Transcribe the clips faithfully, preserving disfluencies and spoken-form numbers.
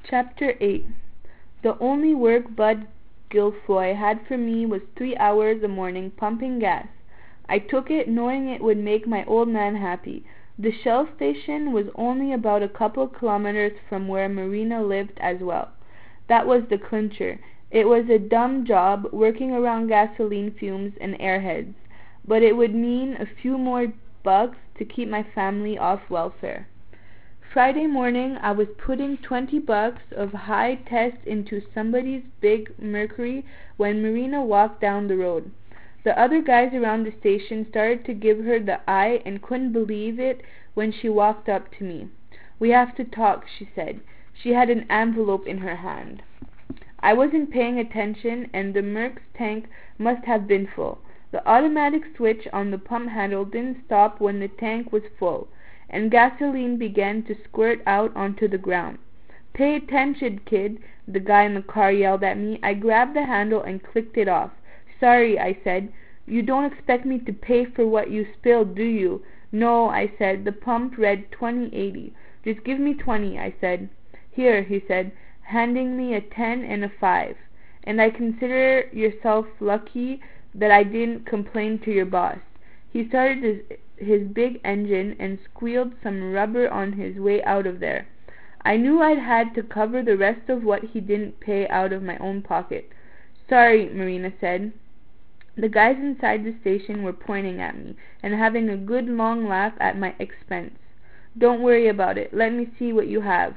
Chapter eight. The only work Bud Guilfoyle had for me was three hours a morning pumping gas. I took it, knowing it would make my old man happy. The Shell station was only about a couple kilometers from where Marina lived as well. That was the clincher. It was a dumb job, working around gasoline fumes and airheads, but it would mean a few more bucks to keep my family off welfare. Friday morning, I was putting twenty bucks of high test into somebody's big Mercury when Marina walked down the road. The other guys around the station started to give her the eye and couldn't believe it when she walked up to me. "We have to talk," she said. She had an envelope in her hand. I wasn't paying attention, and the Merc's tank must have been full. The automatic switch on the pump handle didn't stop when the tank was full, and gasoline began to squirt out onto the ground. "Pay attention, kid," the guy in the car yelled at me. I grabbed the handle and clicked it off. "Sorry," I said. "You don't expect me to pay for what you spilled, do you?" "No," I said. The pump read twenty eighty. "Just give me twenty," I said. "Here," he said, handing me a ten and a five. "And I consider yourself lucky that I didn't complain to your boss." He started his, his big engine and squealed some rubber on his way out of there. I knew I'd had to cover the rest of what he didn't pay out of my own pocket. "Sorry," Marina said. The guys inside the station were pointing at me and having a good long laugh at my expense. "Don't worry about it. Let me see what you have."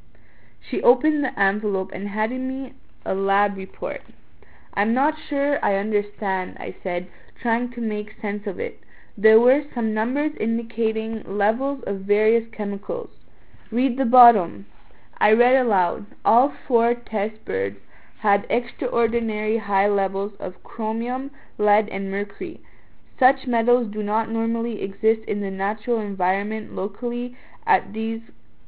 She opened the envelope and handed me a lab report. "I'm not sure I understand," I said, trying to make sense of it. There were some numbers indicating levels of various chemicals. "Read the bottom." I read aloud. All four test birds had extraordinary high levels of chromium, lead, and mercury. Such metals do not normally exist in the natural environment locally at these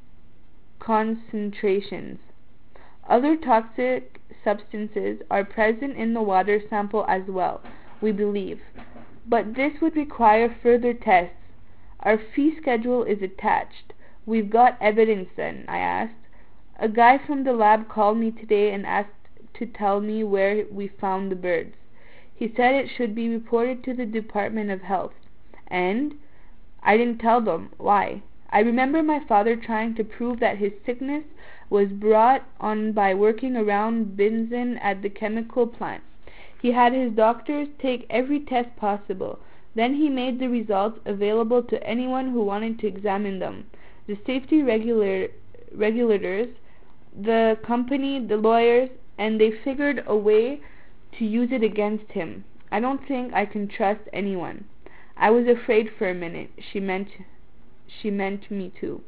concentrations. Other toxic substances are present in the water sample as well, we believe, but this would require further tests. Our fee schedule is attached. We've got evidence then?" I asked. "A guy from the lab called me today and asked to tell me where we found the birds. He said it should be reported to the Department of Health." "And?" "I didn't tell them. Why?" I remember my father trying to prove that his sickness was brought on by working around benzene at the chemical plant. He had his doctors take every test possible. Then he made the results available to anyone who wanted to examine them. The safety regula- regulators, the company, the lawyers, and they figured a way to use it against him. I don't think I can trust anyone." I was afraid for a minute. She meant she meant me too.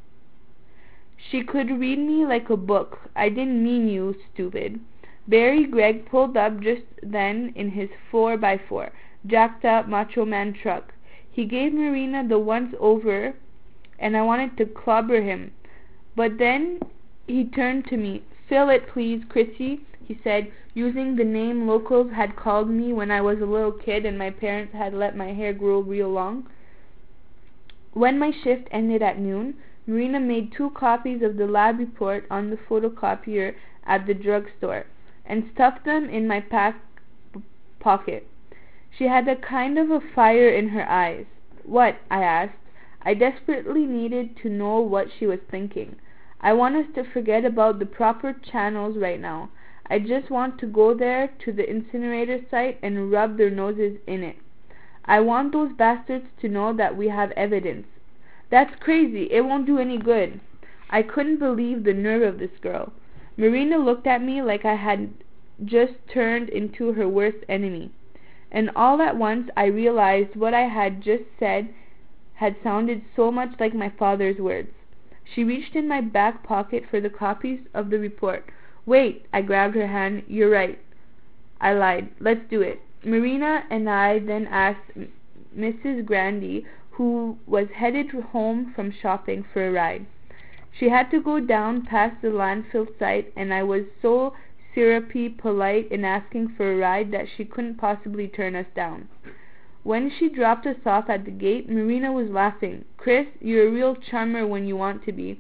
She could read me like a book. "I didn't mean you, stupid." Barry Gregg pulled up just then in his four by four, jacked up Macho Man truck. He gave Marina the once over, and I wanted to clobber him. But then he turned to me. "Fill it, please, Chrissy," he said, using the name locals had called me when I was a little kid and my parents had let my hair grow real long. When my shift ended at noon, Marina made two copies of the lab report on the photocopier at the drugstore and stuffed them in my back pocket. She had a kind of a fire in her eyes. "What?" I asked. I desperately needed to know what she was thinking. "I want us to forget about the proper channels right now. I just want to go there to the incinerator site and rub their noses in it. I want those bastards to know that we have evidence." "That's crazy. It won't do any good." I couldn't believe the nerve of this girl. Marina looked at me like I had just turned into her worst enemy. And all at once I realized what I had just said had sounded so much like my father's words. She reached in my back pocket for the copies of the report. "Wait," I grabbed her hand. "You're right." I lied. "Let's do it." Marina and I then asked Missus Grandy, who was headed home from shopping, for a ride. She had to go down past the landfill site, and I was so syrupy polite in asking for a ride that she couldn't possibly turn us down. When she dropped us off at the gate, Marina was laughing. "Chris, you're a real charmer when you want to be."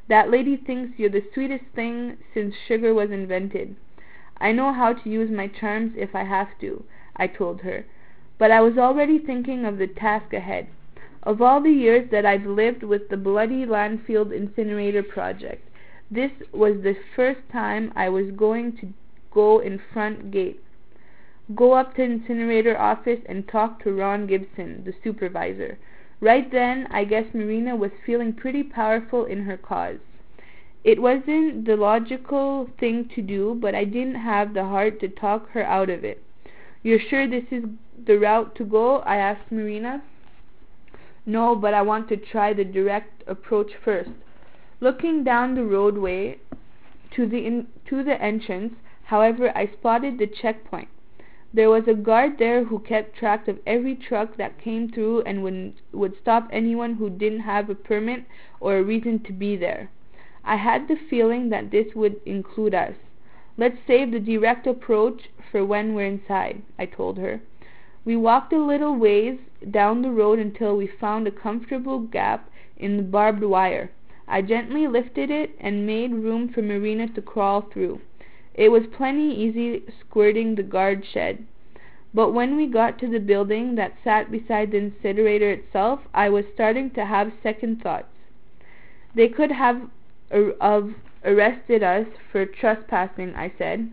That lady thinks you're the sweetest thing since sugar was invented. I know how to use my charms if I have to, I told her. But I was already thinking of the task ahead. Of all the years that I've lived with the bloody landfill incinerator project, this was the first time I was going to go in front gate. Go up to the incinerator office and talk to Ron Gibson, the supervisor. Right then, I guess Marina was feeling pretty powerful in her cause. It wasn't the logical thing to do, but I didn't have the heart to talk her out of it. You're sure this is the route to go? I asked Marina. No, but I want to try the direct approach first. Looking down the roadway to the in, to the entrance, however, I spotted the checkpoint. There was a guard there who kept track of every truck that came through and would, would stop anyone who didn't have a permit or a reason to be there. I had the feeling that this would include us. Let's save the direct approach for when we're inside, I told her. We walked a little ways down the road until we found a comfortable gap in the barbed wire. I gently lifted it and made room for Marina to crawl through. It was plenty easy skirting the guard shed. But when we got to the building that sat beside the incinerator itself, I was starting to have second thoughts. They could have of arrested us for trespassing, I said.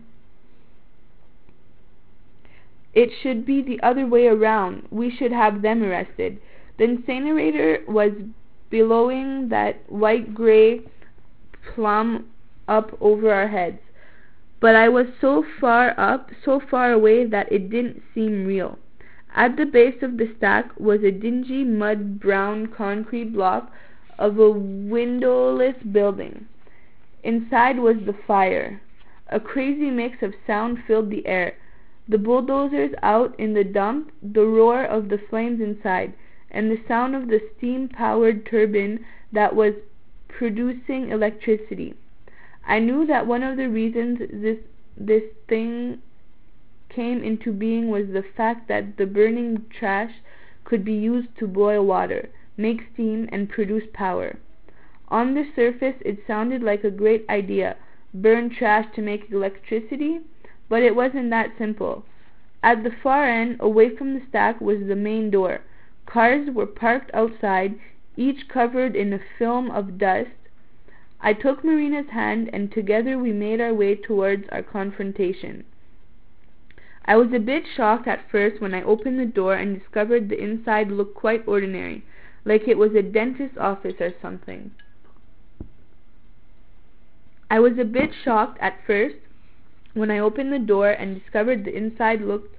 It should be the other way around. We should have them arrested. The incinerator was billowing that white-gray plum up over our heads. But I was so far up, so far away, that it didn't seem real. At the base of the stack was a dingy mud-brown concrete block of a windowless building. Inside was the fire. A crazy mix of sound filled the air. The bulldozers out in the dump, the roar of the flames inside, and the sound of the steam-powered turbine that was producing electricity. I knew that one of the reasons this this thing came into being was the fact that the burning trash could be used to boil water, make steam, and produce power. On the surface, it sounded like a great idea, burn trash to make electricity, but it wasn't that simple. At the far end, away from the stack, was the main door. Cars were parked outside, each covered in a film of dust. I took Marina's hand, and together we made our way towards our confrontation. I was a bit shocked at first when I opened the door and discovered the inside looked quite ordinary, like it was a dentist's office or something. I was a bit shocked at first when I opened the door and discovered the inside looked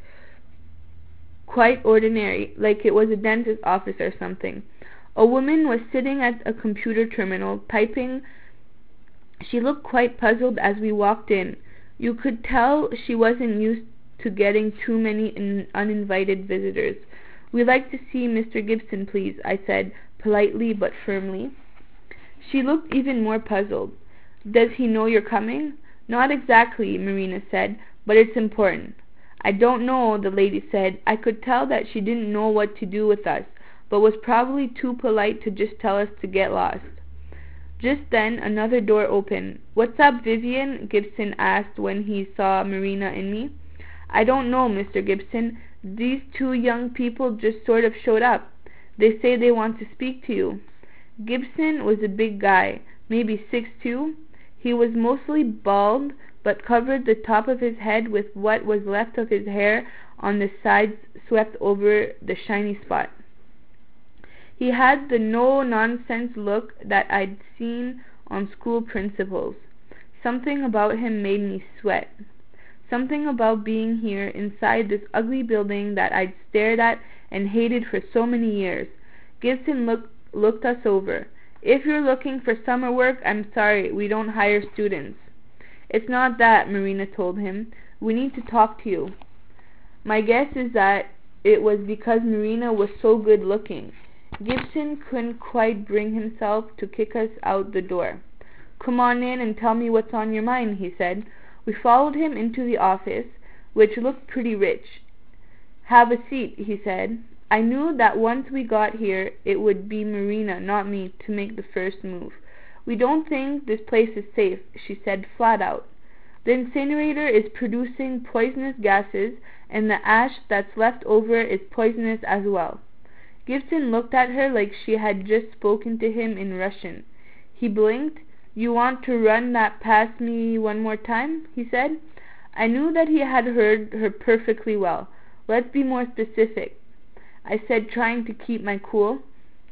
quite ordinary, like it was a dentist's office or something. A woman was sitting at a computer terminal, typing. She looked quite puzzled as we walked in. You could tell she wasn't used to getting too many in uninvited visitors. "We'd like to see Mister Gibson, please," I said, politely but firmly. She looked even more puzzled. "Does he know you're coming?" "Not exactly," Marina said, "but it's important." "I don't know," the lady said. I could tell that she didn't know what to do with us, but was probably too polite to just tell us to get lost. Just then, another door opened. "What's up, Vivian?" Gibson asked when he saw Marina and me. "I don't know, Mister Gibson. These two young people just sort of showed up. They say they want to speak to you." Gibson was a big guy, maybe six two. He was mostly bald, but covered the top of his head with what was left of his hair on the sides swept over the shiny spot. He had the no-nonsense look that I'd seen on school principals. Something about him made me sweat. Something about being here inside this ugly building that I'd stared at and hated for so many years. Gibson look, looked us over. "If you're looking for summer work, I'm sorry, we don't hire students." "It's not that," Marina told him. "We need to talk to you." My guess is that it was because Marina was so good looking. Gibson couldn't quite bring himself to kick us out the door. "Come on in and tell me what's on your mind," he said. We followed him into the office, which looked pretty rich. "Have a seat," he said. I knew that once we got here, it would be Marina, not me, to make the first move. "We don't think this place is safe," she said flat out. "The incinerator is producing poisonous gases, and the ash that's left over is poisonous as well." Gibson looked at her like she had just spoken to him in Russian. He blinked. "You want to run that past me one more time?" he said. I knew that he had heard her perfectly well. "Let's be more specific," I said, trying to keep my cool.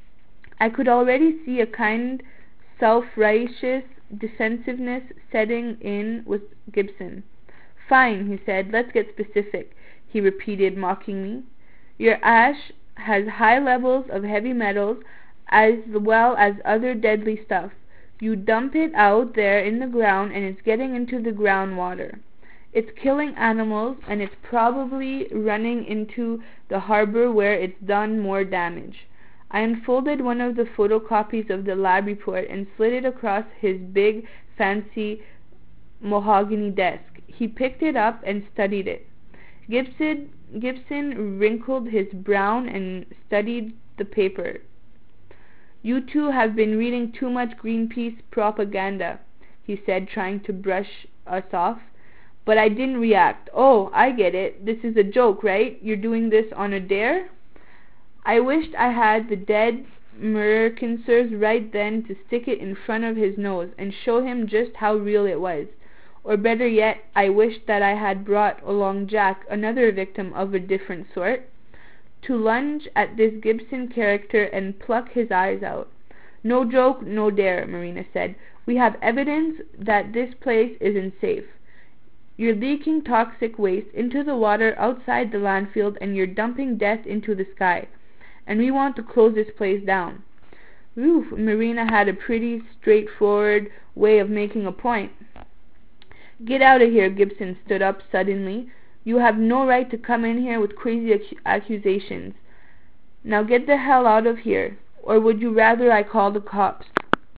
I could already see a kind self-righteous defensiveness setting in with Gibson. "Fine," he said, "let's get specific," he repeated mockingly. "Your ash has high levels of heavy metals as well as other deadly stuff. You dump it out there in the ground and it's getting into the groundwater. It's killing animals, and it's probably running into the harbor where it's done more damage." I unfolded one of the photocopies of the lab report and slid it across his big, fancy mahogany desk. He picked it up and studied it. Gibson, Gibson wrinkled his brow and studied the paper. "You two have been reading too much Greenpeace propaganda," he said, trying to brush us off. But I didn't react. "Oh, I get it. This is a joke, right? You're doing this on a dare?" I wished I had the dead Mercansers right then to stick it in front of his nose and show him just how real it was. Or better yet, I wished that I had brought along Jack, another victim of a different sort, to lunge at this Gibson character and pluck his eyes out. "No joke, no dare," Marina said. "We have evidence that this place isn't safe. You're leaking toxic waste into the water outside the landfill, and you're dumping death into the sky. And we want to close this place down." Oof, Marina had a pretty straightforward way of making a point. "Get out of here," Gibson stood up suddenly. "You have no right to come in here with crazy ac accusations. Now get the hell out of here. Or would you rather I call the cops?"